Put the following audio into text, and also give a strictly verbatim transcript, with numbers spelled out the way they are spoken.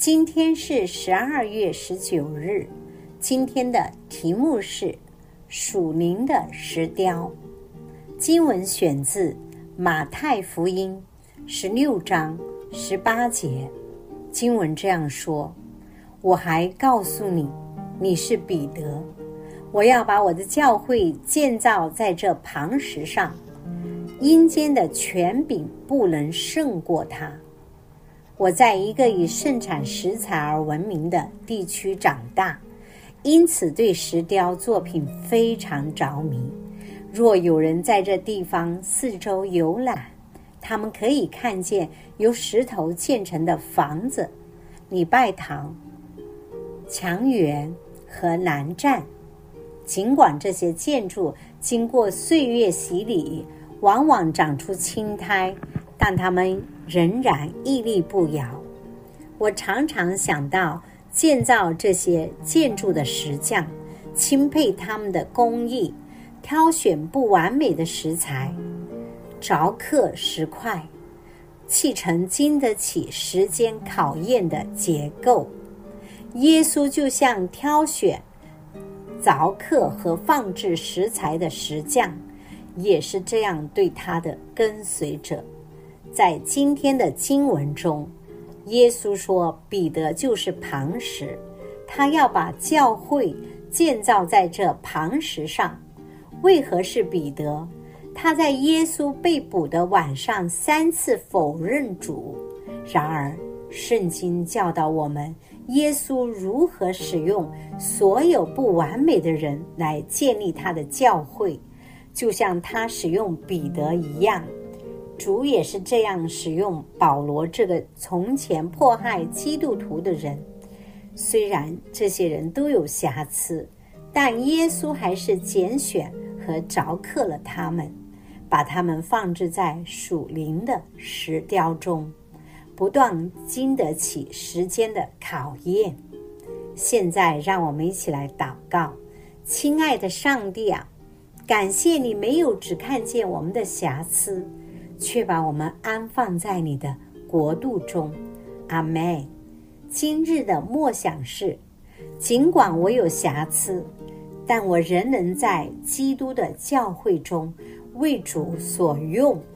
今天是十二月十九日，今天的题目是属灵的石雕。经文选自马太福音十六章十八节。经文这样说：我还告诉你，你是彼得，我要把我的教会建造在这磐石上，阴间的权柄不能胜过它。我在一个以盛产石材而闻名的地区长大，因此对石雕作品非常着迷。若有人在这地方四周游览，他们可以看见由石头建成的房子、礼拜堂、墙垣和南站。尽管这些建筑经过岁月洗礼，往往长出青苔，但它们仍然屹立不摇。我常常想到建造这些建筑的石匠，钦佩他们的工艺，挑选不完美的石材，凿刻石块，砌成经得起时间考验的结构。耶稣就像挑选、凿刻和放置石材的石匠，也是这样对他的跟随者。在今天的经文中，耶稣说彼得就是磐石，他要把教会建造在这磐石上。为何是彼得？他在耶稣被捕的晚上三次否认主。然而圣经教导我们，耶稣如何使用所有不完美的人来建立他的教会，就像他使用彼得一样。主也是这样使用保罗这个从前迫害基督徒的人。虽然这些人都有瑕疵，但耶稣还是拣选和凿刻了他们，把他们放置在属灵的石雕中，不断经得起时间的考验。现在让我们一起来祷告。亲爱的上帝啊，感谢你没有只看见我们的瑕疵，却把我们安放在你的国度中。阿们。今日的默想是：尽管我有瑕疵，但我仍能在基督的教会中为主所用。